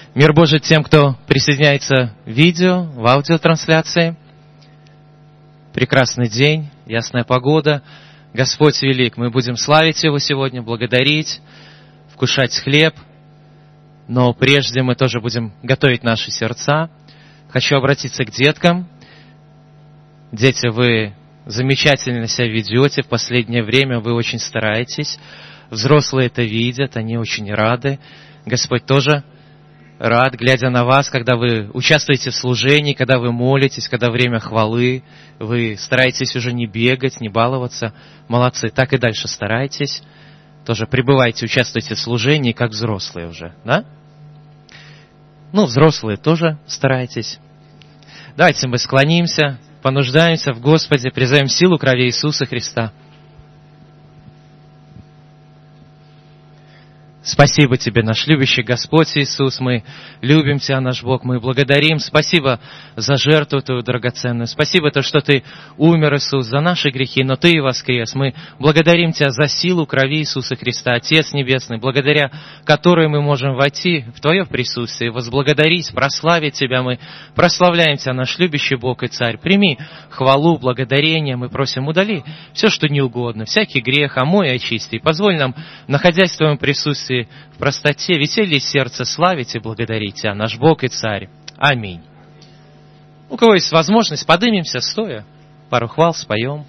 Мир Божий тем, кто присоединяется в видео, в аудиотрансляции. Прекрасный день, ясная погода. Господь велик. Мы будем славить Его сегодня, благодарить, вкушать хлеб. Но прежде мы тоже будем готовить наши сердца. Хочу обратиться к деткам. Дети, вы замечательно себя ведете в последнее время, вы очень стараетесь. Взрослые это видят, они очень рады. Господь тоже рад, глядя на вас, когда вы участвуете в служении, когда вы молитесь, когда время хвалы, вы стараетесь уже не бегать, не баловаться. Молодцы, так и дальше старайтесь. Тоже пребывайте, участвуйте в служении, как взрослые уже, да? Взрослые тоже старайтесь. Давайте мы склонимся, понуждаемся в Господе, призовем силу крови Иисуса Христа. Спасибо Тебе, наш любящий Господь Иисус, мы любим Тебя, наш Бог, мы благодарим. Спасибо за жертву Твою драгоценную. Спасибо, что Ты умер, Иисус, за наши грехи, но Ты и воскрес. Мы благодарим Тебя за силу крови Иисуса Христа, Отец Небесный, благодаря которой мы можем войти в Твое присутствие, возблагодарить, прославить Тебя. Мы прославляем Тебя, наш любящий Бог и Царь. Прими хвалу, благодарение. Мы просим, удали все, что не угодно, всякий грех, омой и очисти. И позволь нам, находясь в Твоем присутствии, в простоте, веселье сердца славить и благодарить Тебя, наш Бог и Царь. Аминь. У кого есть возможность, поднимемся стоя, пару хвал споем.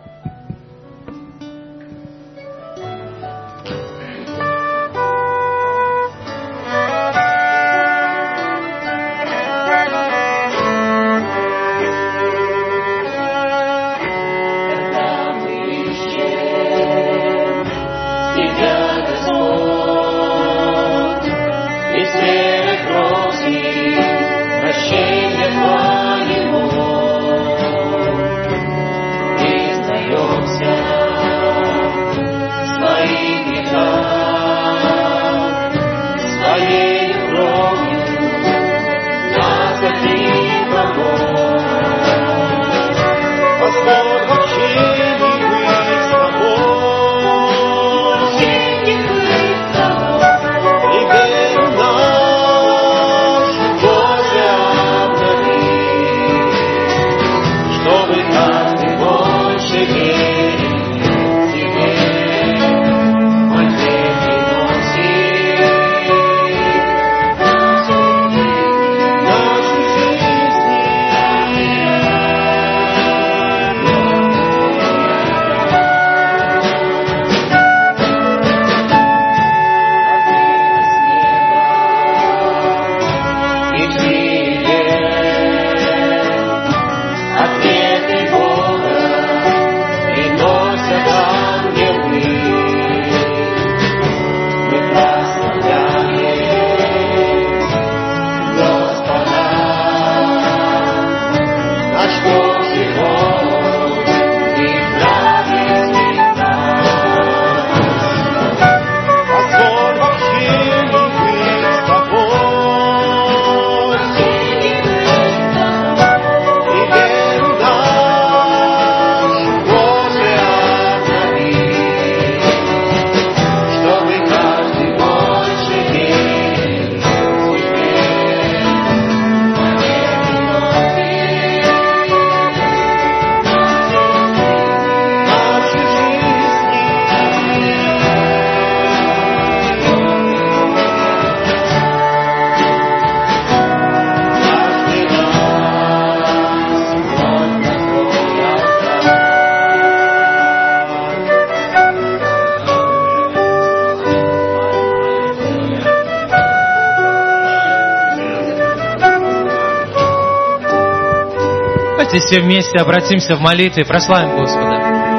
Все вместе обратимся в молитве и прославим Господа.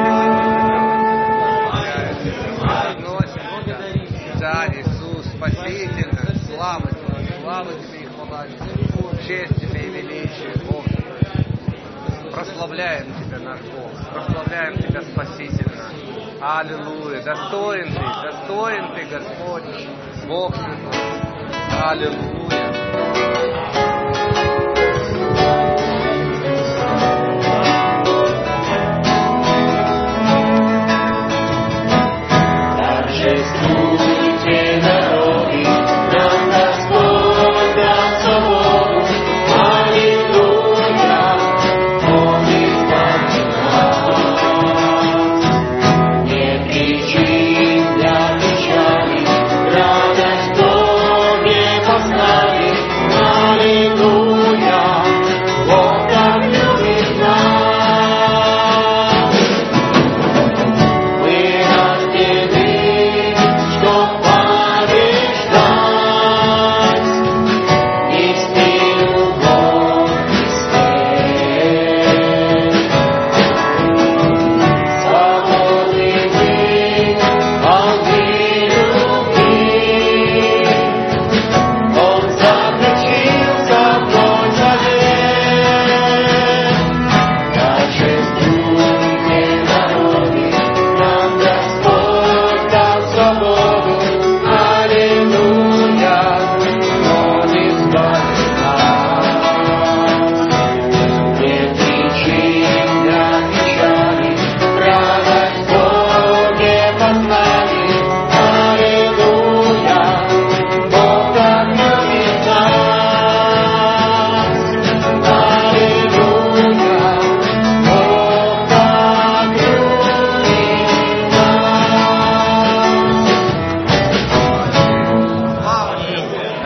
Царь Иисус, Спаситель, слава Тебе и хвала Тебе, честь Тебе и величие, Бог. Прославляем Тебя, наш Бог, прославляем Тебя, Спаситель наш. Аллилуйя, достоин Ты, Господь, Бог святой. Аллилуйя. Торжествуйте, народы, нам Господь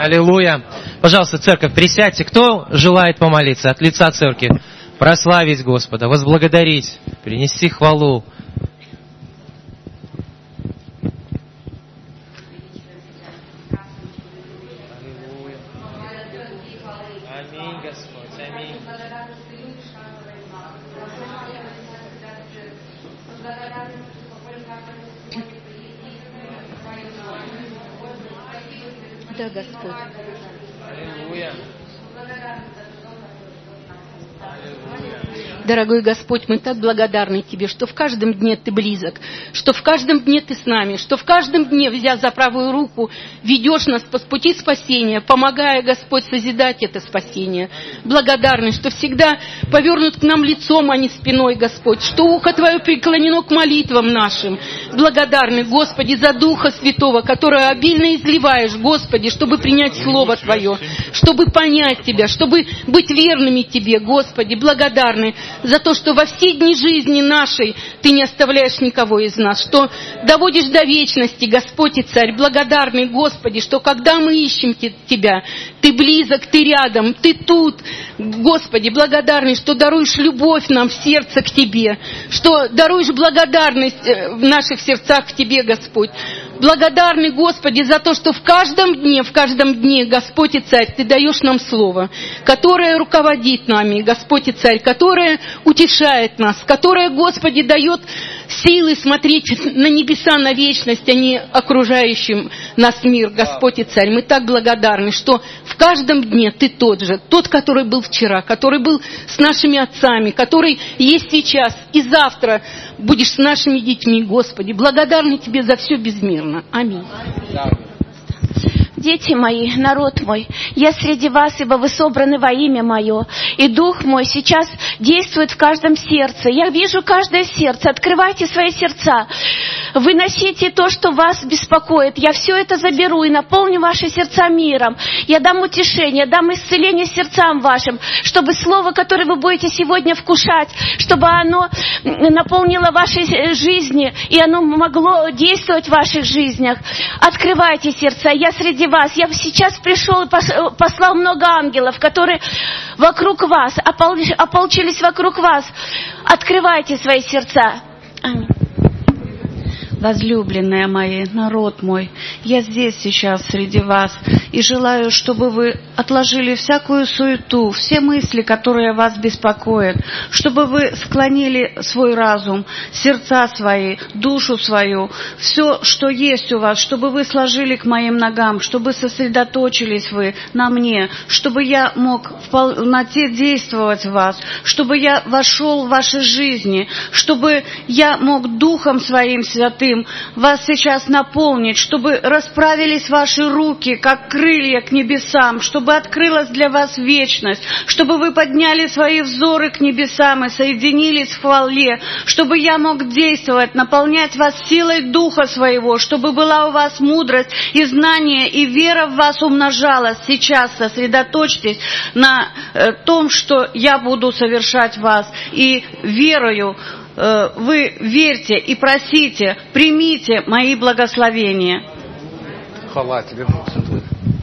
Аллилуйя. Пожалуйста, церковь, присядьте. Кто желает помолиться от лица церкви? Прославить Господа, возблагодарить, принести хвалу. Аминь, Господь, аминь. Да, Господь. Аллилуйя. Дорогой Господь, мы так благодарны Тебе, что в каждом дне Ты близок, что в каждом дне Ты с нами, что в каждом дне, взяв за правую руку, ведешь нас по пути спасения, помогая, Господь, созидать это спасение. Благодарны, что всегда повернут к нам лицом, а не спиной, Господь, что ухо Твое преклонено к молитвам нашим. Благодарны, Господи, за Духа Святого, которое обильно изливаешь, Господи, чтобы принять Слово Твое, чтобы понять Тебя, чтобы быть верными Тебе, Господи. Благодарны за то, что во все дни жизни нашей Ты не оставляешь никого из нас, что доводишь до вечности, Господь и Царь. Благодарный, Господи, что когда мы ищем Тебя, Ты близок, Ты рядом, Ты тут. Господи, благодарный, что даруешь любовь нам в сердце к Тебе, что даруешь благодарность в наших сердцах к Тебе, Господь. Благодарны, Господи, за то, что в каждом дне, Господь и Царь, Ты даешь нам Слово, которое руководит нами, Господь и Царь, которое утешает нас, которое, Господи, дает силы смотреть на небеса, на вечность, а не окружающим нас мир, Господь и Царь. Мы так благодарны, что в каждом дне Ты тот же, тот, который был вчера, который был с нашими отцами, который есть сейчас и завтра будешь с нашими детьми, Господи. Благодарны Тебе за все безмерно. Аминь. Дети мои, народ мой, я среди вас, ибо вы собраны во имя Мое, и Дух Мой сейчас действует в каждом сердце. Я вижу каждое сердце. Открывайте свои сердца. Выносите то, что вас беспокоит. Я все это заберу и наполню ваши сердца миром. Я дам утешение, дам исцеление сердцам вашим, чтобы слово, которое вы будете сегодня вкушать, чтобы оно наполнило ваши жизни, и оно могло действовать в ваших жизнях. Открывайте сердца. Я среди вас. Я сейчас пришел и послал много ангелов, которые вокруг вас, ополчились вокруг вас. Открывайте свои сердца. Аминь. Возлюбленные мои, народ мой, я здесь сейчас среди вас и желаю, чтобы вы отложили всякую суету, все мысли, которые вас беспокоят, чтобы вы склонили свой разум, сердца свои, душу свою, все, что есть у вас, чтобы вы сложили к моим ногам, чтобы сосредоточились вы на мне, чтобы я мог в полноте действовать в вас, чтобы я вошел в ваши жизни, чтобы я мог Духом Своим Святым вас сейчас наполнить, чтобы расправились ваши руки, как крылья к небесам, чтобы открылась для вас вечность, чтобы вы подняли свои взоры к небесам и соединились в хвале, чтобы я мог действовать, наполнять вас силой Духа Своего, чтобы была у вас мудрость и знание, и вера в вас умножалась. Сейчас сосредоточьтесь на том, что я буду совершать в вас, и верою вы верьте и просите, примите мои благословения. Хвала Тебе, Бог Святой.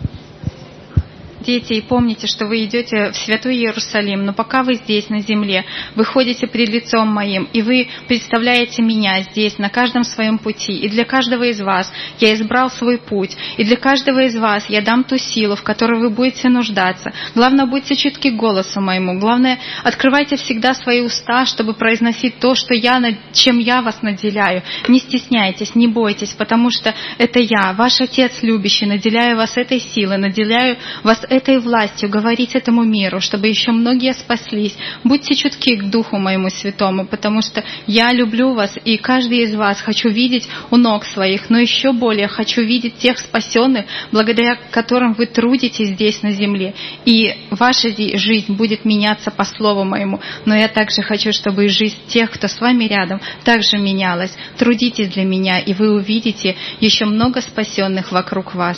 Дети, и помните, что вы идете в Святой Иерусалим, но пока вы здесь, на земле, вы ходите пред лицом Моим, и вы представляете Меня здесь, на каждом своем пути. И для каждого из вас я избрал свой путь, и для каждого из вас я дам ту силу, в которой вы будете нуждаться. Главное, будьте чутки к голосу Моему. Главное, открывайте всегда свои уста, чтобы произносить то, чем я вас наделяю. Не стесняйтесь, не бойтесь, потому что это я, ваш Отец любящий, наделяю вас этой силой, наделяю вас этой властью говорить этому миру, чтобы еще многие спаслись. Будьте чутки к Духу Моему Святому, потому что я люблю вас, и каждый из вас хочу видеть у ног своих, но еще более хочу видеть тех спасенных, благодаря которым вы трудитесь здесь на земле. И ваша жизнь будет меняться по Слову Моему. Но я также хочу, чтобы и жизнь тех, кто с вами рядом, также менялась. Трудитесь для Меня, и вы увидите еще много спасенных вокруг вас.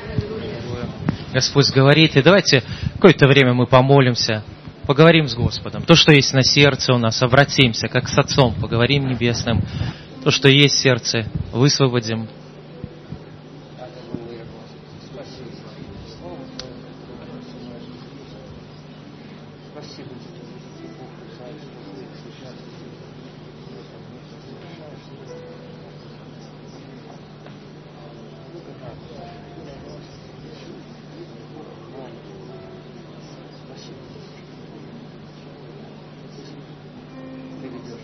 Господь говорит, и давайте какое-то время мы помолимся, поговорим с Господом. То, что есть на сердце у нас, обратимся, как с Отцом, поговорим небесным. То, что есть в сердце, высвободим. Спасибо Богу за это, что ты сейчас Спасибо. Ты ведешь.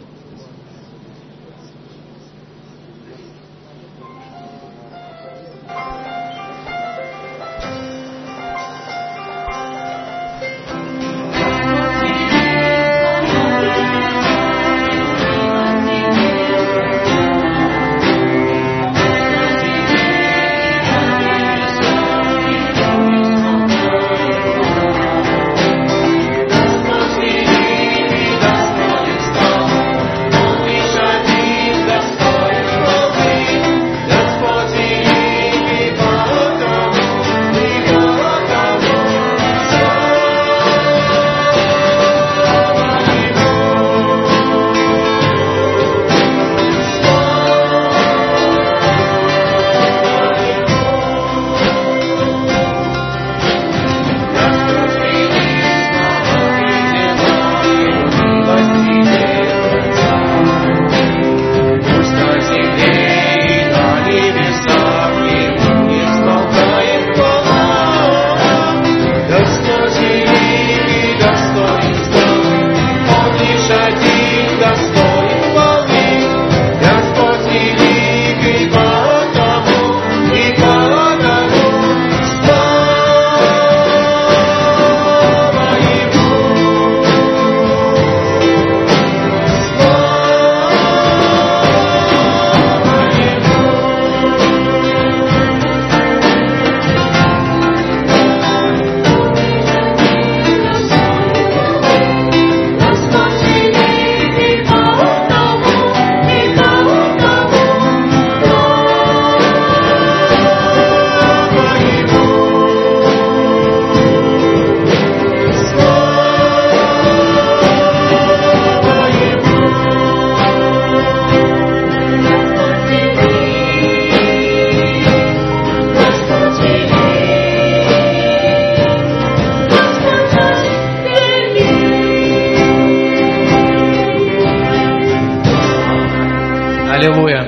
Аллилуйя.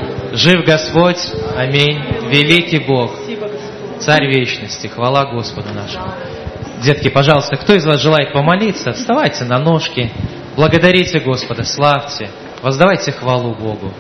Жив Господь. Аминь. Великий Бог. Царь вечности. Хвала Господу нашему. Детки, пожалуйста, кто из вас желает помолиться, вставайте на ножки. Благодарите Господа, славьте. Воздавайте хвалу Богу.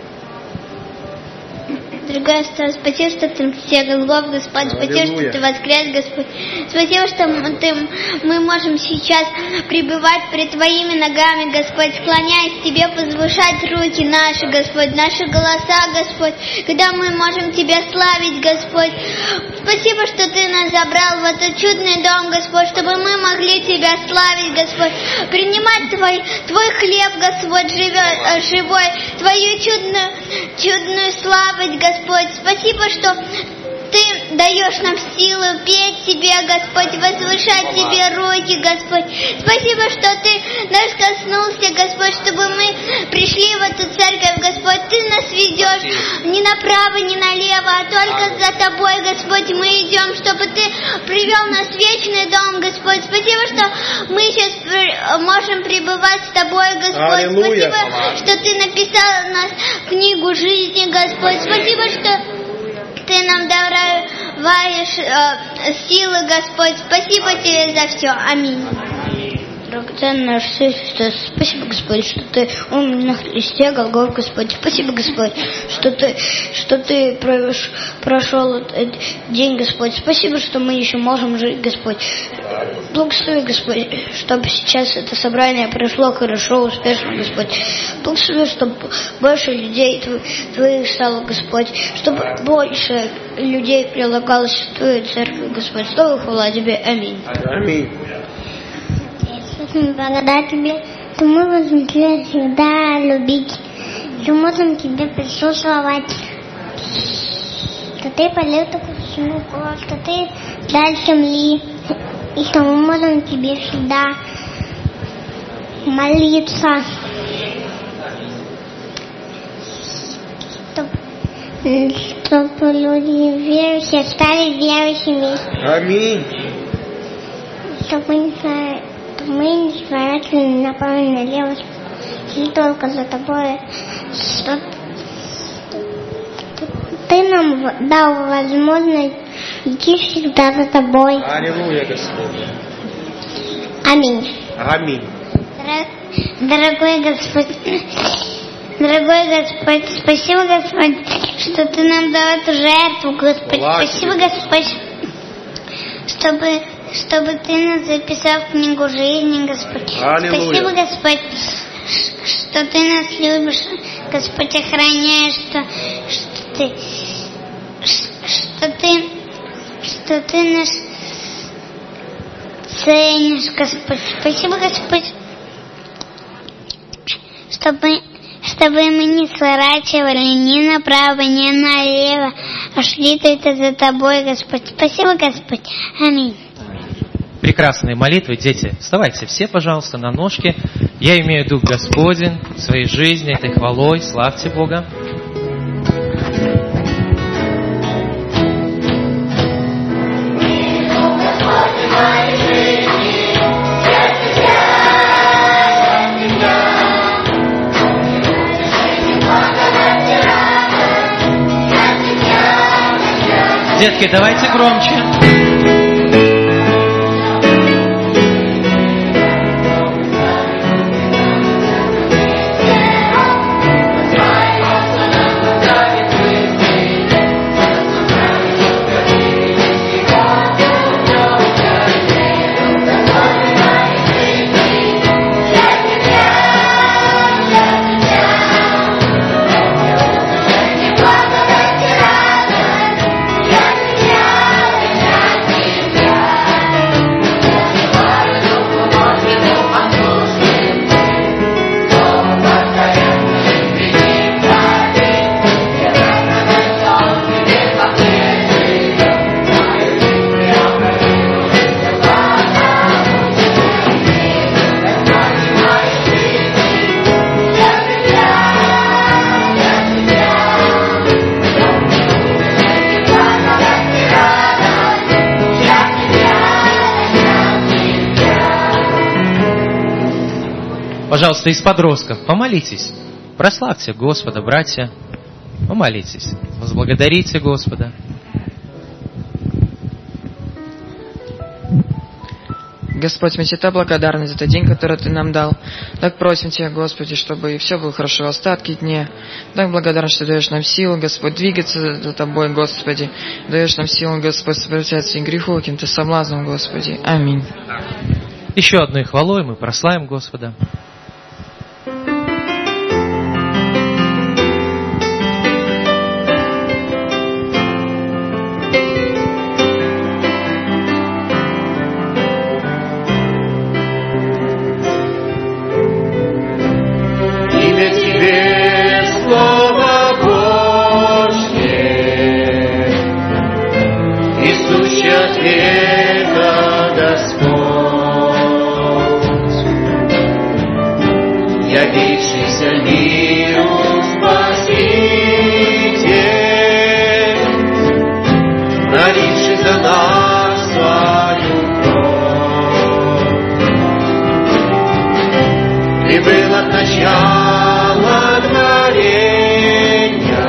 Дорогой Господь, спасибо, что Ты всех голов, Господь, спасибо, что Ты воскрес, Господь. Спасибо, что мы можем сейчас пребывать пред Твоими ногами, Господь, склоняясь к Тебе, возвышать руки наши, Господь, наши голоса, Господь, когда мы можем Тебя славить, Господь. Спасибо, что Ты нас забрал в этот чудный дом, Господь, чтобы мы могли Тебя славить, Господь, принимать Твой хлеб, Господь, живой, Твою чудную славу, Господь. Спасибо, что Ты даешь нам силу петь Тебе, Господь, возвышать Тебе руки, Господь. Спасибо, что Ты нас коснулся, Господь, чтобы мы пришли в эту церковь, Господь. Ты нас ведешь не направо, не налево, а только за Тобой, Господь, мы идем, чтобы Ты привел нас в вечный дом, Господь. Спасибо, что мы сейчас можем пребывать с Тобой, Господь. Аллилуйя. Спасибо, что Ты написал нас книгу жизни, Господь. Спасибо, что Ты нам даруешь силы, Господь. Спасибо Тебе за все. Аминь. Драгоценный наш Иисус, спасибо, Господь, что Ты умер на Христе, Голгофе, Господь. Спасибо, Господь, что Ты прошел этот день, Господь. Спасибо, что мы еще можем жить, Господь. Благослови, Господь, чтобы сейчас это собрание прошло хорошо, успешно, Господь. Благослови, чтобы больше людей Твоих стало, Господь, чтобы больше людей прилагалось в Твою церковь, Господь. Слава и хвала Тебе. Аминь. Аминь. Благодаря Тебе, что мы можем Тебя всегда любить, что можем Тебе присутствовать, что Ты полил такую всему, что Ты дай земли, и что мы можем Тебе всегда молиться, чтобы люди верующие стали верующими. Аминь. Чтобы что мы не сворачивали направо и налево, шли только за тобой, что ты нам дал возможность идти всегда за тобой. Аллилуйя, Господь. Аминь. Аминь. Дорогой Господь, спасибо, Господь, что Ты нам дал эту жертву, Господь. Спасибо, Господь, чтобы Ты нас записал в книгу жизни, Господь. Аллилуйя. Спасибо, Господь, что Ты нас любишь, Господь, охраняешь, что Ты нас ценишь, Господь. Спасибо, Господь, чтобы мы не сворачивали ни направо, ни налево, а шли только за Тобой, Господь. Спасибо, Господь. Аминь. Прекрасные молитвы, дети. Вставайте все, пожалуйста, на ножки. Я имею Дух Господень в своей жизни, этой хвалой. Славьте Бога. Детки, давайте громче. Пожалуйста, из подростков, помолитесь. Прославьте Господа, братья. Помолитесь. Возблагодарите Господа. Господь, мы Тебе так благодарны за тот день, который Ты нам дал. Так просим Тебя, Господи, чтобы все было хорошо в остатки дня. Так благодарен, что даешь нам силу, Господь, двигаться за Тобой, Господи. Даешь нам силу, Господь, сопротивляться своим греху, каким-то соблазнам, Господи. Аминь. Еще одной хвалой мы прославим Господа. Явившийся миру Спаситель, проливший за нас свою кровь, прибыл от начала творения,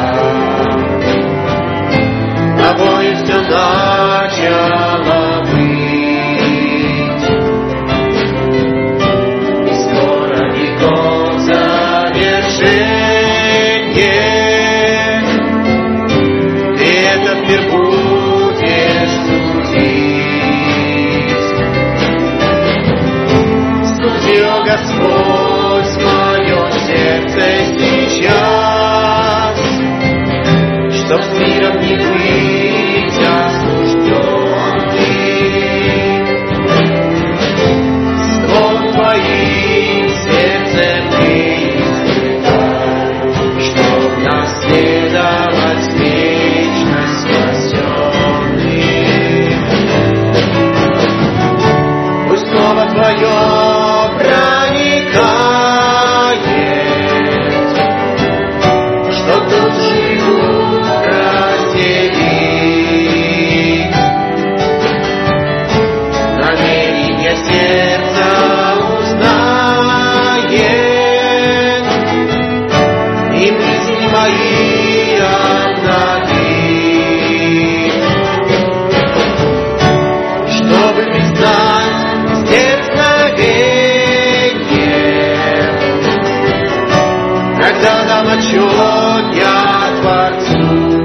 тобою все начало быть, и скоро веков завершение, ты этот мир будешь судить. Судил Господь мое сердце сейчас, чтоб с миром не быть осужденным. Ствол твоим сердцем ты испытай, чтоб наследовать вечность спасенным. Пусть слово твое проникает, чтоб души и дух разделить, намерения сердца почет я Творцу,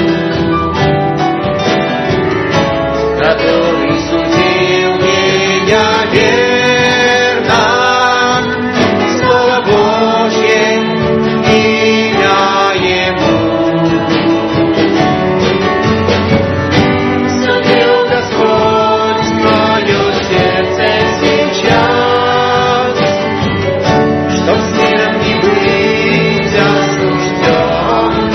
который судил меня верно. Слово Божье, имя Ему. Судил Господь мое сердце сейчас, чтоб с миром не быть осужденным.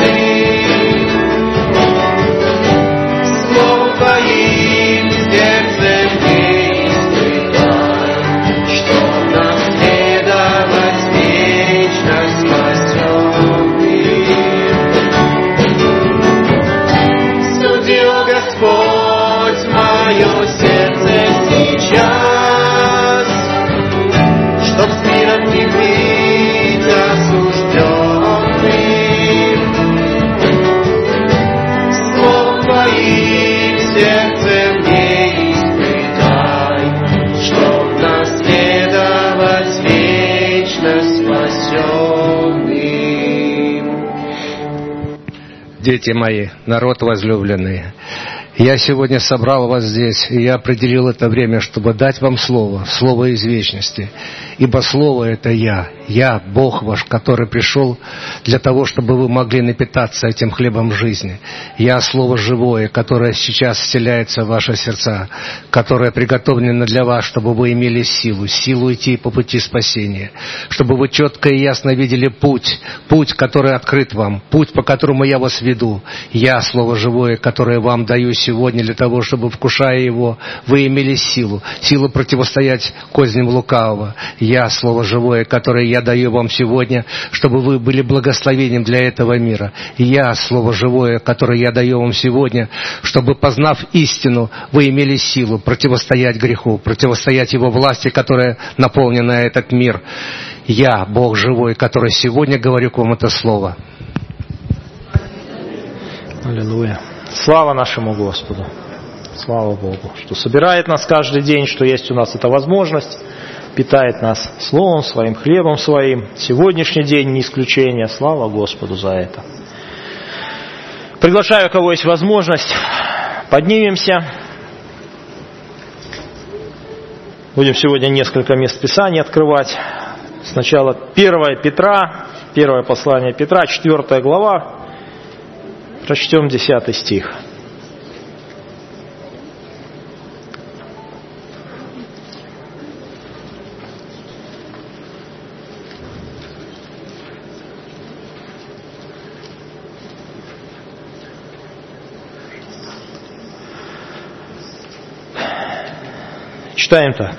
Словом Твоим сердцем не испытай, чтоб наследовать вечно спасенным. Судил Господь мое сердце сейчас, чтоб с миром не быть осужденным. Словом Твоим сердцем не испытай, чтоб наследовать вечно спасенным. Дети мои, народ возлюбленный, я сегодня собрал вас здесь, и я определил это время, чтобы дать вам слово, слово из вечности. Ибо слово это я, Бог ваш, который пришел для того, чтобы вы могли напитаться этим хлебом жизни. Я слово живое, которое сейчас вселяется в ваши сердца, которое приготовлено для вас, чтобы вы имели силу идти по пути спасения, чтобы вы четко и ясно видели путь, который открыт вам, путь, по которому я вас веду. Я слово живое, которое вам даю сегодня для того, чтобы, вкушая его, вы имели силу противостоять козням лукавого. Я слово живое, которое я даю вам сегодня, чтобы вы были благословением для этого мира. Я слово живое, которое я даю вам сегодня, чтобы, познав истину, вы имели силу противостоять греху, противостоять его власти, которая наполнена этот мир. Я, Бог живой, который сегодня говорю к вам это слово. Аллилуйя. Слава нашему Господу. Слава Богу, что собирает нас каждый день, что есть у нас эта возможность, питает нас Словом Своим, хлебом Своим. Сегодняшний день не исключение. Слава Господу за это. Приглашаю, у кого есть возможность, поднимемся. Будем сегодня несколько мест Писания открывать. Сначала 1 Петра, первое послание Петра, 4 глава. Прочтем 10 стих. Читаем так.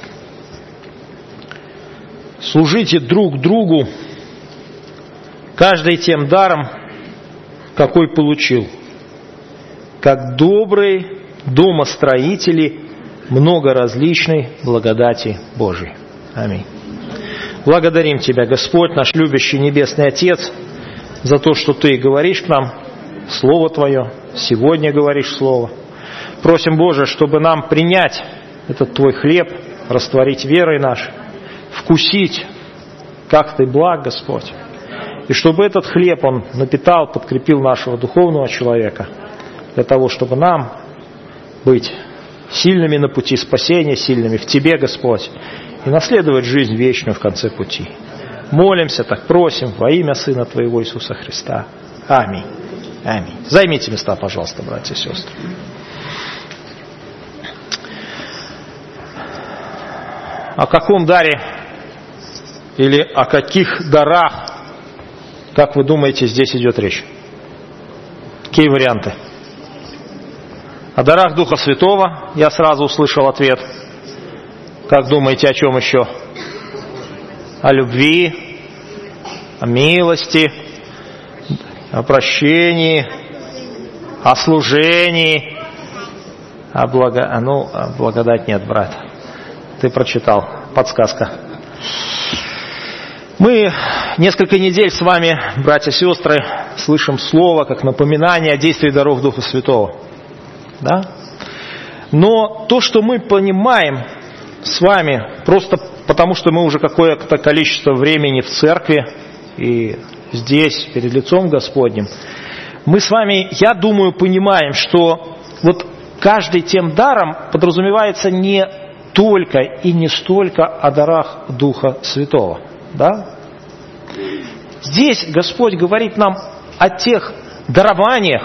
Служите друг другу, каждый тем даром, какой получил, как добрые домостроители многоразличной благодати Божией. Аминь. Благодарим Тебя, Господь, наш любящий Небесный Отец, за то, что Ты говоришь к нам Слово Твое, сегодня говоришь Слово. Просим, Боже, чтобы нам принять этот Твой хлеб, растворить верой нашей, вкусить, как Ты благ, Господь. И чтобы этот хлеб, он напитал, подкрепил нашего духовного человека, для того, чтобы нам быть сильными на пути спасения, сильными в Тебе, Господь, и наследовать жизнь вечную в конце пути. Молимся, так просим во имя Сына Твоего Иисуса Христа. Аминь. Аминь. Займите места, пожалуйста, братья и сестры. О каком даре или о каких дарах, как вы думаете, здесь идет речь? Какие варианты? О дарах Духа Святого я сразу услышал ответ. Как думаете, о чем еще? О любви, о милости, о прощении, о служении, о благодать нет, брат. Ты прочитал, подсказка. Мы несколько недель с вами, братья и сестры, слышим слово как напоминание о действии даров Духа Святого. Да? Но то, что мы понимаем с вами, просто потому что мы уже какое-то количество времени в церкви, и здесь, перед лицом Господним, мы с вами, я думаю, понимаем, что вот каждый тем даром подразумевается не только и не столько о дарах Духа Святого. Да? Здесь Господь говорит нам о тех дарованиях,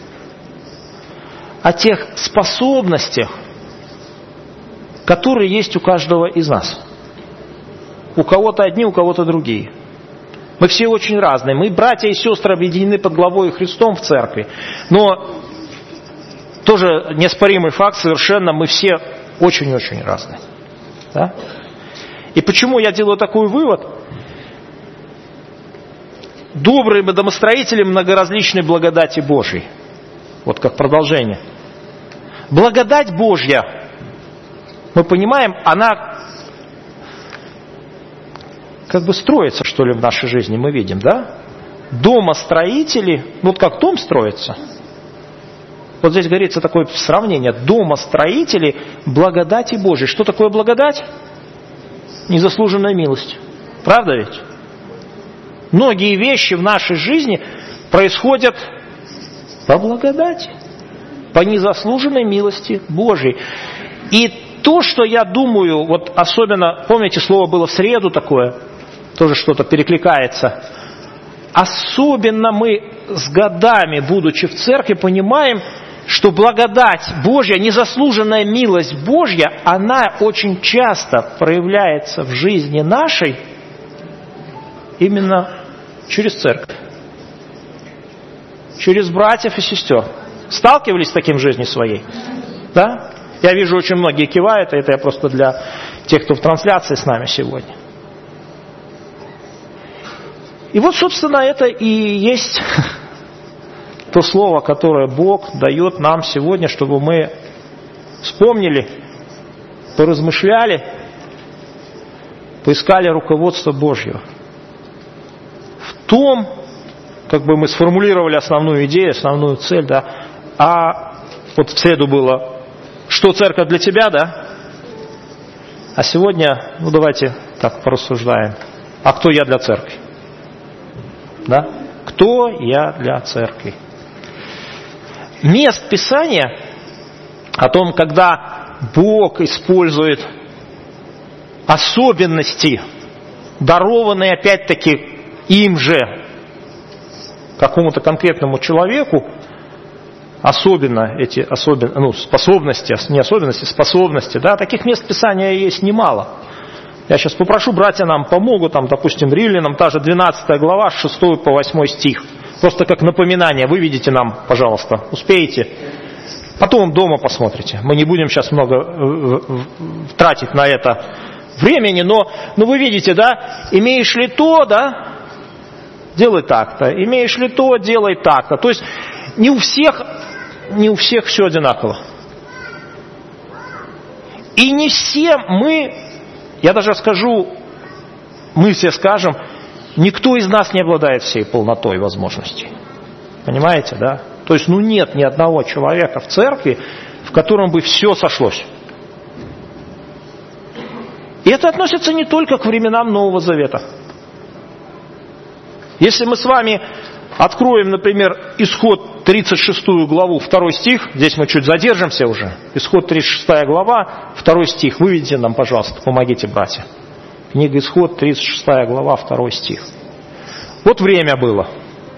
о тех способностях, которые есть у каждого из нас. У кого-то одни, у кого-то другие. Мы все очень разные. Мы, братья и сестры, объединены под главой Христом в церкви. Но тоже неоспоримый факт совершенно, мы все очень-очень разные. Да? И почему я делаю такой вывод? Добрые мы домостроители многоразличной благодати Божьей. Вот как продолжение. Благодать Божья, мы понимаем, она как бы строится, что ли, в нашей жизни, мы видим, да? Домостроители, вот как дом строится. Вот здесь говорится такое сравнение. Домостроители благодати Божьей. Что такое благодать? Незаслуженная милость. Правда ведь? Многие вещи в нашей жизни происходят по благодати, по незаслуженной милости Божьей. И то, что я думаю, вот особенно, помните, слово было в среду такое, тоже что-то перекликается. Особенно мы с годами, будучи в церкви, понимаем, что благодать Божья, незаслуженная милость Божья, она очень часто проявляется в жизни нашей именно через церковь, через братьев и сестер. Сталкивались с таким в жизни своей? Да? Я вижу, очень многие кивают, это я просто для тех, кто в трансляции с нами сегодня. И вот, собственно, это и есть то слово, которое Бог дает нам сегодня, чтобы мы вспомнили, поразмышляли, поискали руководство Божьего. В том, как бы мы сформулировали основную идею, основную цель, да, а вот в среду было, что церковь для тебя, да, а сегодня, ну давайте так порассуждаем, а кто я для церкви? Да? Кто я для церкви? Мест Писания о том, когда Бог использует особенности, дарованные опять-таки им же, какому-то конкретному человеку, особенно эти способности, не особенности, способности, да, таких мест Писания есть немало. Я сейчас попрошу, братья нам помогут, там, допустим, Римлянам, та же 12 глава, с 6 по 8 стих. Просто как напоминание, выведите нам, пожалуйста, успеете. Потом дома посмотрите. Мы не будем сейчас много тратить на это времени, но вы видите, да, имеешь ли то, да, делай так-то, имеешь ли то, делай так-то. То есть не у всех все одинаково. И не все мы, я даже скажу, мы все скажем, никто из нас не обладает всей полнотой возможностей. Понимаете, да? То есть, нет ни одного человека в церкви, в котором бы все сошлось. И это относится не только к временам Нового Завета. Если мы с вами откроем, например, Исход 36 главу, 2 стих, здесь мы чуть задержимся уже, Исход 36 глава, 2 стих, выведите нам, пожалуйста, помогите, братья. Книга Исход, 36 глава, 2 стих. Вот время было.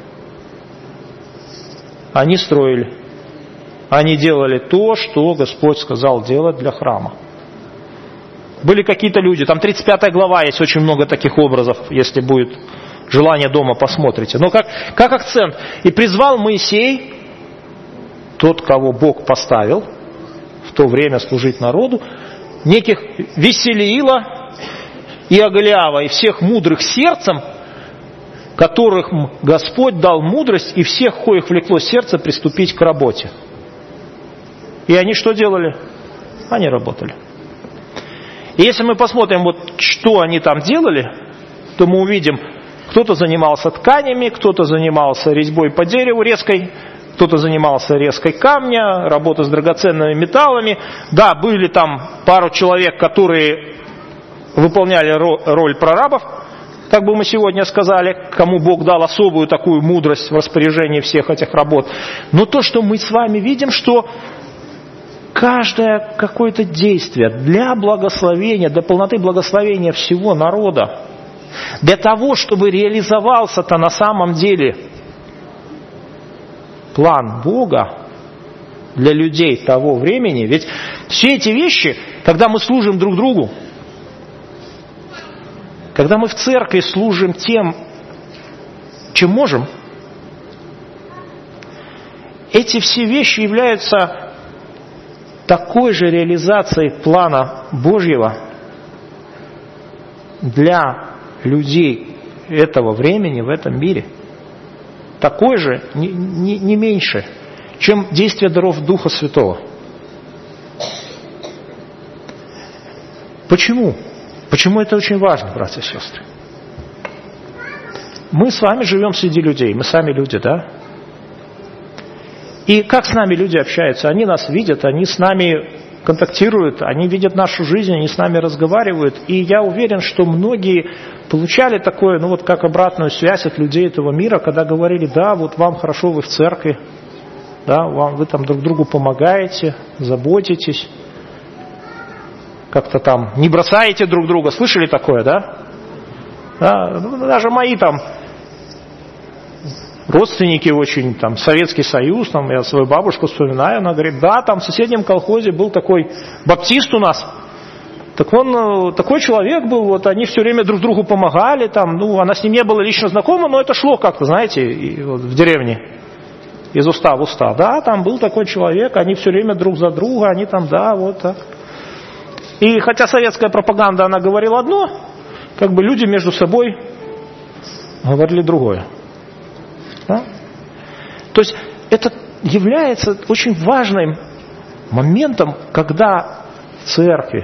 Они строили. Они делали то, что Господь сказал делать для храма. Были какие-то люди, там 35 глава, есть очень много таких образов, если будет желание дома, посмотрите. Но как акцент. И призвал Моисей, тот, кого Бог поставил в то время служить народу, неких Веселиила и Оголиава, и всех мудрых сердцем, которых Господь дал мудрость, и всех, коих влекло сердце, приступить к работе. И они что делали? Они работали. И если мы посмотрим, вот что они там делали, то мы увидим, кто-то занимался тканями, кто-то занимался резьбой по дереву резкой, кто-то занимался резкой камня, работой с драгоценными металлами. Да, были там пару человек, которые выполняли роль прорабов, как бы мы сегодня сказали, кому Бог дал особую такую мудрость в распоряжении всех этих работ. Но то, что мы с вами видим, что каждое какое-то действие для благословения, для полноты благословения всего народа, для того, чтобы реализовался-то на самом деле план Бога для людей того времени. Ведь все эти вещи, когда мы служим друг другу, когда мы в церкви служим тем, чем можем, эти все вещи являются такой же реализацией плана Божьего для людей этого времени в этом мире. Такой же, не меньше, чем действие даров Духа Святого. Почему? Почему это очень важно, братья и сестры? Мы с вами живем среди людей, мы сами люди, да? И как с нами люди общаются? Они нас видят, они с нами контактируют, они видят нашу жизнь, они с нами разговаривают. И я уверен, что многие получали такое, как обратную связь от людей этого мира, когда говорили: да, вот вам хорошо, вы в церкви, да, вы там друг другу помогаете, заботитесь, как-то там не бросаете друг друга. Слышали такое, да? Да, даже мои там родственники очень, там, Советский Союз, там, я свою бабушку вспоминаю, она говорит: да, там в соседнем колхозе был такой баптист у нас, так он такой человек был, вот они все время друг другу помогали, там, она с ним не была лично знакома, но это шло как-то, знаете, вот в деревне, из уста в уста, да, там был такой человек, они все время друг за друга, они там, да, вот так. И хотя советская пропаганда, она говорила одно, как бы люди между собой говорили другое. Да? То есть это является очень важным моментом, когда в церкви,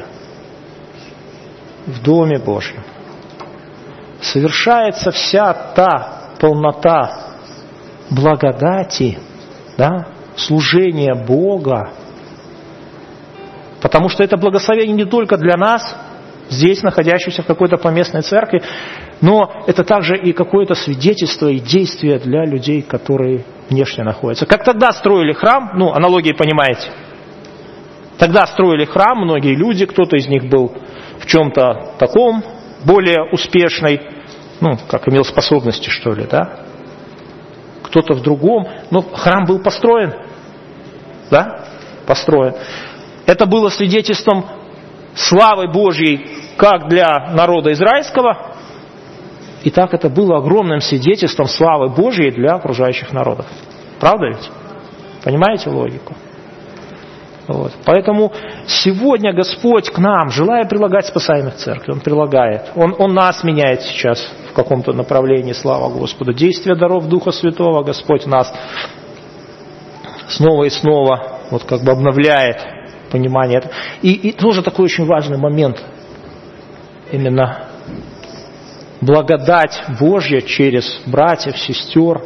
в Доме Божьем совершается вся та полнота благодати, да, служения Бога. Потому что это благословение не только для нас, здесь, находящихся в какой-то поместной церкви, но это также и какое-то свидетельство и действие для людей, которые внешне находятся. Как тогда строили храм, аналогии понимаете. Тогда строили храм многие люди, кто-то из них был в чем-то таком, более успешный, как имел способности, что ли, да? Кто-то в другом, но храм был построен, да? Построен. Это было свидетельством славы Божьей как для народа израильского, и так это было огромным свидетельством славы Божьей для окружающих народов. Правда ведь? Понимаете логику? Вот. Поэтому сегодня Господь к нам, желая прилагать спасаемых церкви, Он прилагает. Он нас меняет сейчас в каком-то направлении, слава Господу. Действие даров Духа Святого Господь нас снова и снова обновляет понимание. И тоже такой очень важный момент. Именно благодать Божья через братьев, сестер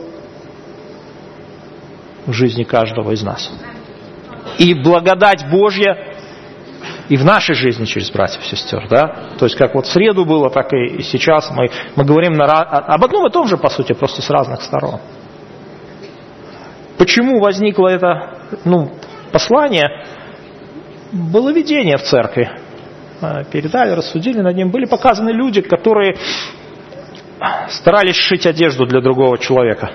в жизни каждого из нас. И благодать Божья и в нашей жизни через братьев и сестер. Да? То есть как в среду было, так и сейчас мы говорим об одном и том же, по сути, просто с разных сторон. Почему возникло это послание? Было видение в церкви. Передали, рассудили над ним. Были показаны люди, которые старались сшить одежду для другого человека.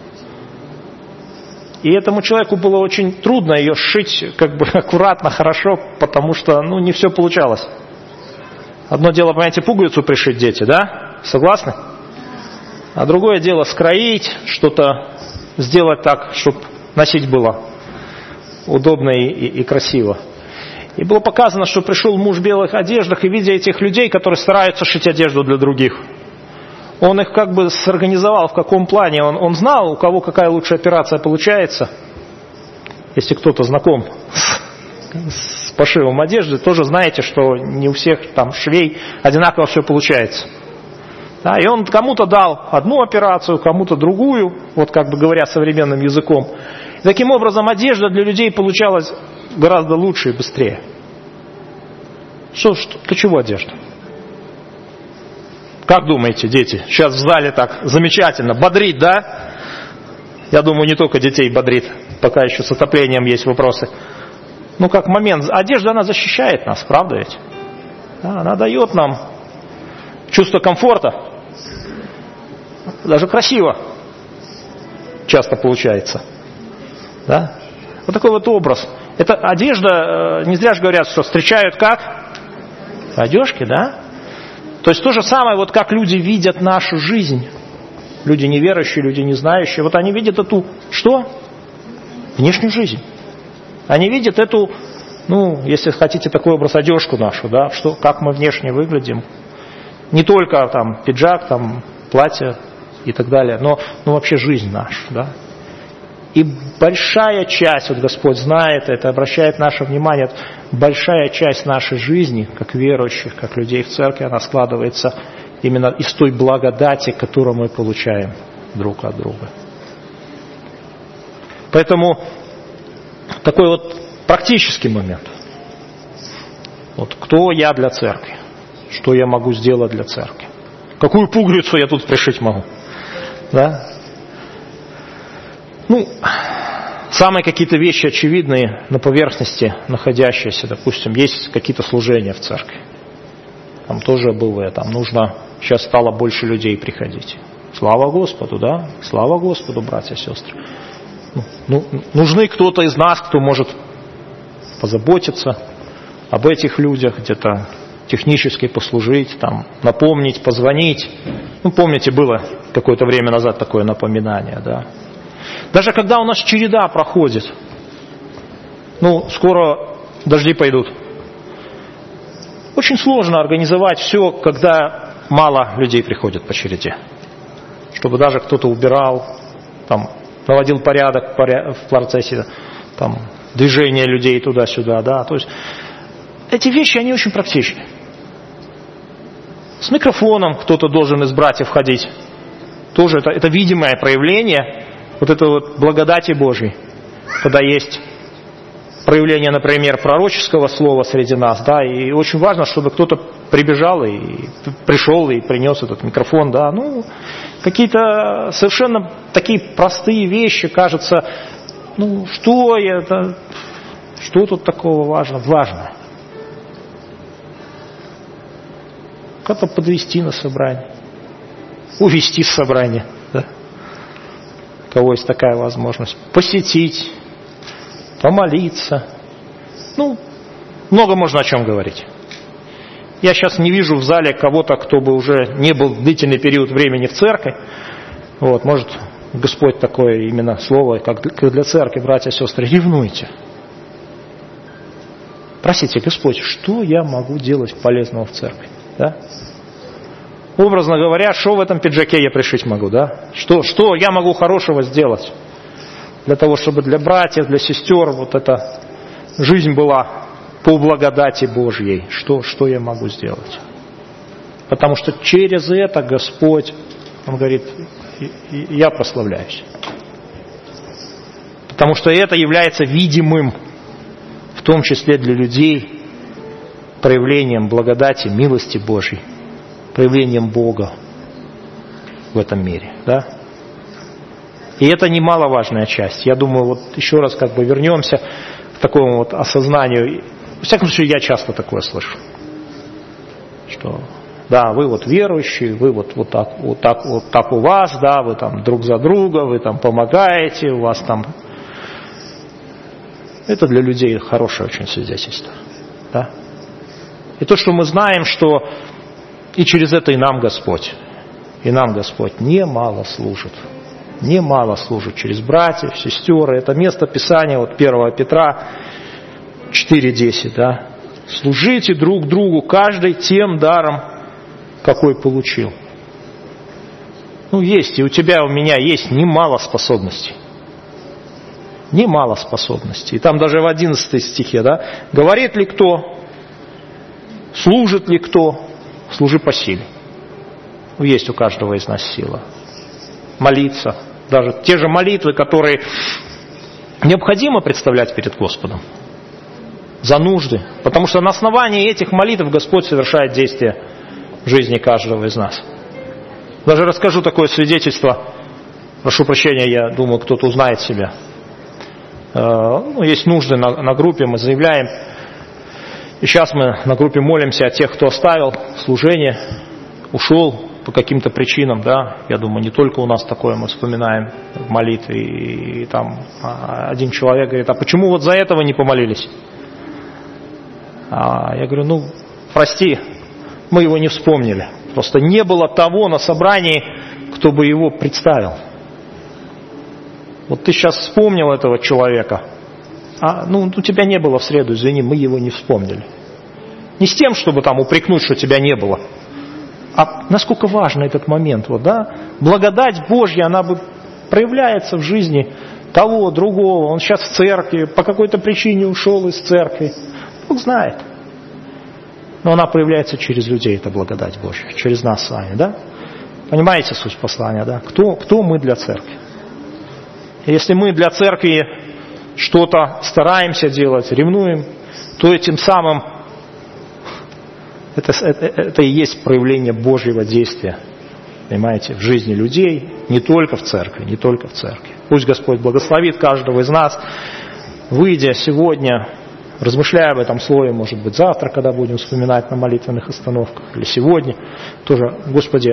И этому человеку было очень трудно ее сшить аккуратно, хорошо, потому что не все получалось. Одно дело, понимаете, пуговицу пришить, дети, да? Согласны? А другое дело скроить, что-то сделать так, чтобы носить было удобно и красиво. И было показано, что пришел муж в белых одеждах, и видя этих людей, которые стараются шить одежду для других, он их сорганизовал в каком плане. Он знал, у кого какая лучшая операция получается. Если кто-то знаком с пошивом одежды, тоже знаете, что не у всех там швей одинаково все получается. Да, и он кому-то дал одну операцию, кому-то другую, говоря современным языком. И таким образом одежда для людей получалась гораздо лучше и быстрее. Для чего одежда? Как думаете, дети? Сейчас в зале так замечательно. Бодрит, да? Я думаю, не только детей бодрит. Пока еще с отоплением есть вопросы. Ну, как момент. Одежда, она защищает нас, правда ведь? Да, она дает нам чувство комфорта. Даже красиво часто получается. Да? Вот такой вот образ. Эта одежда, не зря же говорят, что встречают как? Одежки, да? То есть то же самое, вот как люди видят нашу жизнь. Люди неверующие, люди не знающие. Вот они видят эту, что? Внешнюю жизнь. Они видят эту, ну, если хотите, такой образ, одежку нашу, да, что, как мы внешне выглядим. Не только там пиджак, там платье и так далее, но вообще жизнь наша, да. И большая часть, вот Господь знает это, обращает наше внимание, большая часть нашей жизни, как верующих, как людей в церкви, она складывается именно из той благодати, которую мы получаем друг от друга. Поэтому такой вот практический момент. Вот кто я для церкви? Что я могу сделать для церкви? Какую пуговицу я тут пришить могу? Да? Ну, самые какие-то вещи очевидные на поверхности находящиеся, допустим, есть какие-то служения в церкви. Там тоже бывает, там нужно, сейчас стало больше людей приходить. Слава Господу, да? Слава Господу, братья и сестры. Нужны кто-то из нас, кто может позаботиться об этих людях, где-то технически послужить, там, напомнить, позвонить. Ну, помните, было какое-то время назад такое напоминание, да? Даже когда у нас череда проходит, скоро дожди пойдут. Очень сложно организовать все, когда мало людей приходит по череде. Чтобы даже кто-то убирал, там, наводил порядок в процессе там, движения людей туда-сюда. Да? То есть эти вещи, они очень практичны. С микрофоном кто-то должен из братьев ходить. Тоже это видимое проявление вот этой вот благодати Божьей. Когда есть проявление, например, пророческого слова среди нас, да, и очень важно, чтобы кто-то прибежал и пришел и принес этот микрофон, да, какие-то совершенно такие простые вещи, кажется, что тут такого важного? Важно. Как-то подвести на собрание, увести с собрания, да? У кого есть такая возможность, посетить, помолиться. Много можно о чем говорить. Я сейчас не вижу в зале кого-то, кто бы уже не был длительный период времени в церкви. Вот, может, Господь такое именно слово, как для церкви, братья и сестры, ревнуйте. Просите, Господь, что я могу делать полезного в церкви? Да? Образно говоря, что в этом пиджаке я пришить могу? Да? Что я могу хорошего сделать? Для того, чтобы для братьев, для сестер вот эта жизнь была по благодати Божьей. Что я могу сделать? Потому что через это Господь, Он говорит, я прославляюсь. Потому что это является видимым, в том числе для людей, проявлением благодати, милости Божьей, проявлением Бога в этом мире. Да? И это немаловажная часть. Я думаю, вот еще раз вернемся к такому вот осознанию. Во всяком случае, я часто такое слышу. Что, да, вы вот верующие, вы вот так у вас, да, вы там друг за друга, вы там помогаете, у вас там... Это для людей хорошее очень свидетельство. Да? И то, что мы знаем, что и через это и нам Господь немало служит. Немало служит через братьев, сестер. Это место Писания, 1 Петра 4:10. Да? Служите друг другу, каждый тем даром, какой получил. Есть, и у тебя, у меня есть немало способностей. Немало способностей. И там даже в 11 стихе, да, говорит ли кто, служит ли кто, служи по силе. Есть у каждого из нас сила. Молиться. Даже те же молитвы, которые необходимо представлять перед Господом. За нужды. Потому что на основании этих молитв Господь совершает действия в жизни каждого из нас. Даже расскажу такое свидетельство. Прошу прощения, я думаю, кто-то узнает себя. Есть нужды на группе, мы заявляем. И сейчас мы на группе молимся о тех, кто оставил служение, ушел по каким-то причинам, да. Я думаю, не только у нас такое, мы вспоминаем в молитве. И там один человек говорит: а почему вот за этого не помолились? Я говорю: прости, мы его не вспомнили. Просто не было того на собрании, кто бы его представил. Вот ты сейчас вспомнил этого человека, у тебя не было в среду, извини, мы его не вспомнили. Не с тем, чтобы там упрекнуть, что тебя не было, а насколько важен этот момент. Благодать Божья, она бы проявляется в жизни того, другого. Он сейчас в церкви, по какой-то причине ушел из церкви. Бог знает. Но она проявляется через людей, эта благодать Божья, через нас с вами, да? Понимаете суть послания, да? Кто мы для церкви? Если мы для церкви что-то стараемся делать, ревнуем, то этим самым это и есть проявление Божьего действия, понимаете, в жизни людей, не только в церкви, не только в церкви. Пусть Господь благословит каждого из нас, выйдя сегодня, размышляя об этом слове, может быть, завтра, когда будем вспоминать на молитвенных остановках, или сегодня, тоже: Господи,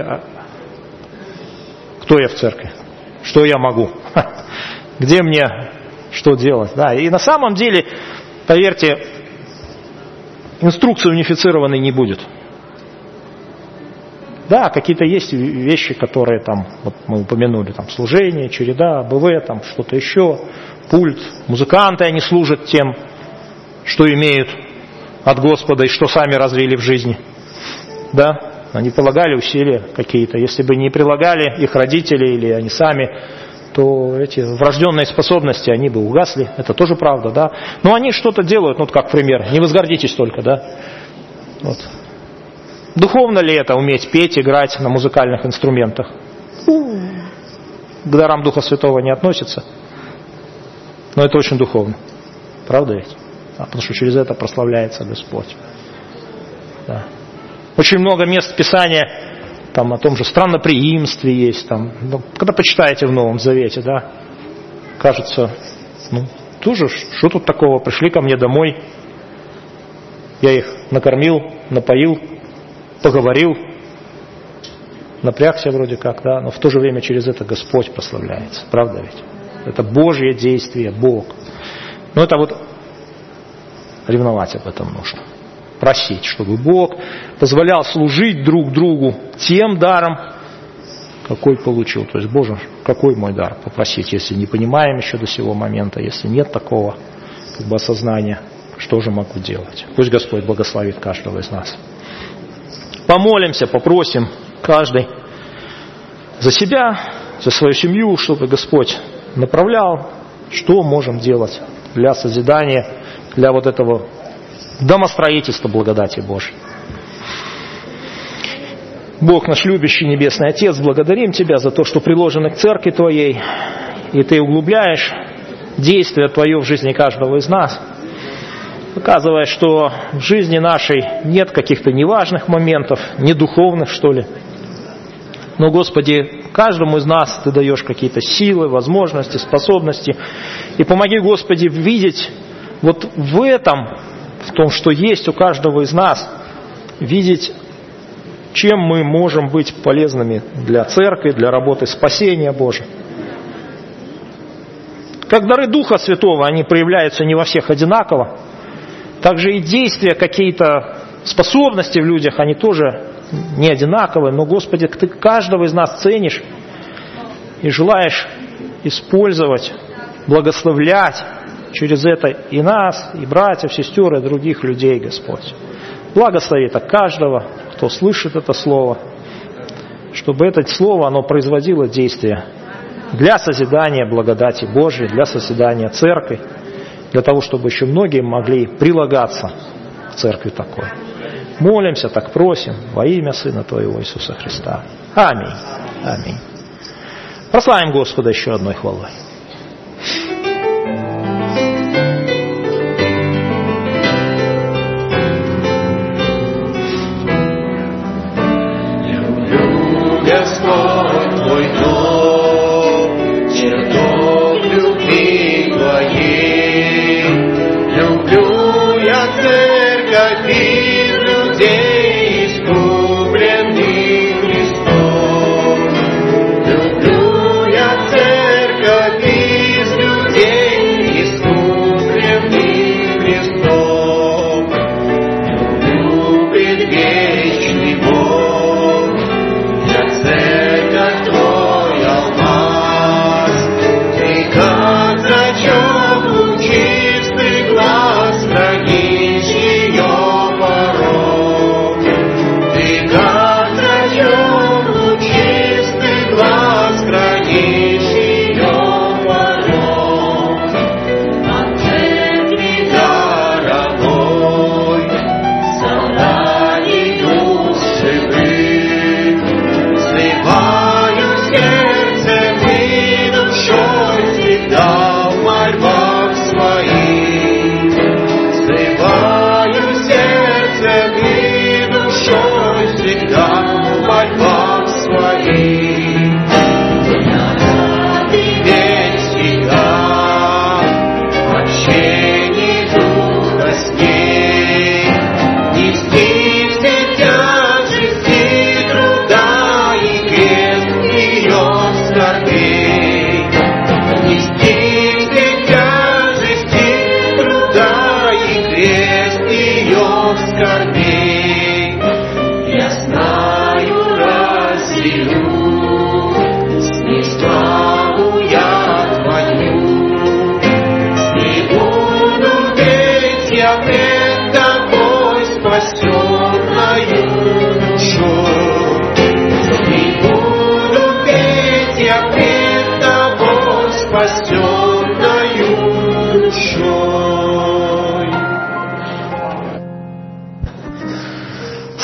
кто я в церкви? Что я могу? Где мне что делать? Да, и на самом деле, поверьте, инструкции унифицированной не будет. Да, какие-то есть вещи, которые там, вот мы упомянули, там служение, череда, БВ, там что-то еще, пульт, музыканты, они служат тем, что имеют от Господа и что сами развили в жизни. Да, они прилагали усилия какие-то. Если бы не прилагали их родители или они сами, то эти врожденные способности, они бы угасли. Это тоже правда, да. Но они что-то делают, как пример. Не возгордитесь только, да. Вот. Духовно ли это уметь петь, играть на музыкальных инструментах? К дарам Духа Святого не относится. Но это очень духовно. Правда ведь? Потому что через это прославляется Господь. Да. Очень много мест Писания там о том же странноприимстве есть. Когда почитаете в Новом Завете, да, кажется, тоже, что тут такого? Пришли ко мне домой, я их накормил, напоил, поговорил, напрягся вроде как, да, но в то же время через это Господь прославляется. Правда ведь? Это Божье действие, Бог. Но это ревновать об этом нужно. Просить, чтобы Бог позволял служить друг другу тем даром, какой получил. То есть, Боже, какой мой дар? Попросить, если не понимаем еще до сего момента, если нет такого осознания, что же могу делать? Пусть Господь благословит каждого из нас. Помолимся, попросим каждый за себя, за свою семью, чтобы Господь направлял, что можем делать для созидания, для этого домостроительства благодати Божьей. Бог наш любящий Небесный Отец, благодарим Тебя за то, что приложено к церкви Твоей, и Ты углубляешь действие Твое в жизни каждого из нас, показывая, что в жизни нашей нет каких-то неважных моментов, недуховных, что ли. Но, Господи, каждому из нас Ты даешь какие-то силы, возможности, способности. И помоги, Господи, видеть в этом, в том, что есть у каждого из нас, видеть, чем мы можем быть полезными для церкви, для работы спасения Божьего. Как дары Духа Святого, они проявляются не во всех одинаково, также и действия, какие-то способности в людях, они тоже не одинаковые, но, Господи, Ты каждого из нас ценишь и желаешь использовать, благословлять через это и нас, и братьев, сестер, и других людей, Господь. Благослови так каждого, кто слышит это слово, чтобы это слово, оно производило действие для созидания благодати Божьей, для созидания церкви, для того, чтобы еще многие могли прилагаться к церкви такой. Молимся, так просим, во имя Сына Твоего Иисуса Христа. Аминь. Аминь. Прославим Господа еще одной хвалой. Господь.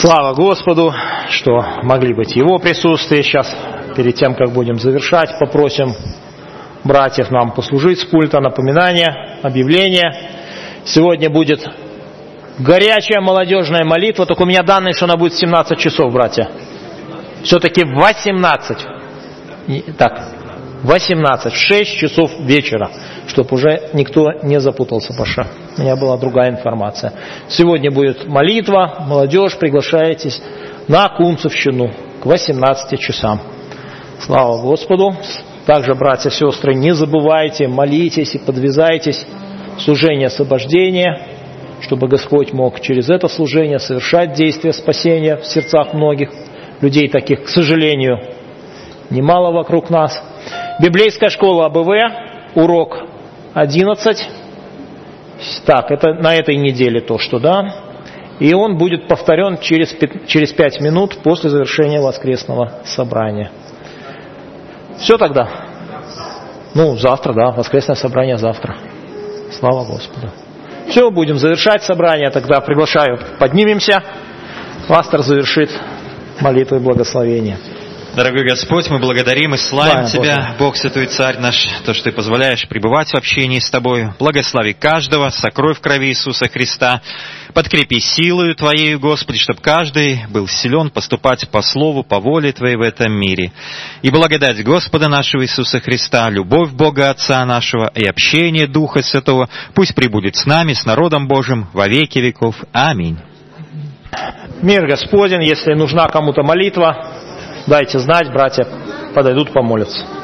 Слава Господу, что могли быть Его присутствие. Сейчас, перед тем, как будем завершать, попросим братьев нам послужить с пульта, напоминание, объявление. Сегодня будет горячая молодежная молитва, только у меня данные, что она будет в 17 часов, братья. Все-таки в 18. Так, 18, в 6 часов вечера, чтобы уже никто не запутался, Паша. У меня была другая информация. Сегодня будет молитва, молодежь, приглашаетесь на Кунцевщину к 18 часам. Слава Господу. Также, братья и сестры, не забывайте, молитесь и подвязайтесь в служение освобождения, чтобы Господь мог через это служение совершать действия спасения в сердцах многих людей, таких, к сожалению, немало вокруг нас. Библейская школа АБВ, урок 11. Так, это на этой неделе то, что да. И он будет повторен через 5 минут после завершения воскресного собрания. Все тогда? Завтра, да, воскресное собрание завтра. Слава Господу. Все, будем завершать собрание. Тогда приглашаю, поднимемся. Пастор завершит молитвой благословения. Дорогой Господь, мы благодарим и славим Тебя, Бог Святой Царь наш, то, что Ты позволяешь пребывать в общении с Тобою. Благослови каждого, сокрой в крови Иисуса Христа, подкрепи силою Твоею, Господи, чтобы каждый был силен поступать по слову, по воле Твоей в этом мире. И благодать Господа нашего Иисуса Христа, любовь Бога Отца нашего и общение Духа Святого пусть пребудет с нами, с народом Божьим во веки веков. Аминь. Мир Господень, если нужна кому-то молитва, дайте знать, братья подойдут помолятся.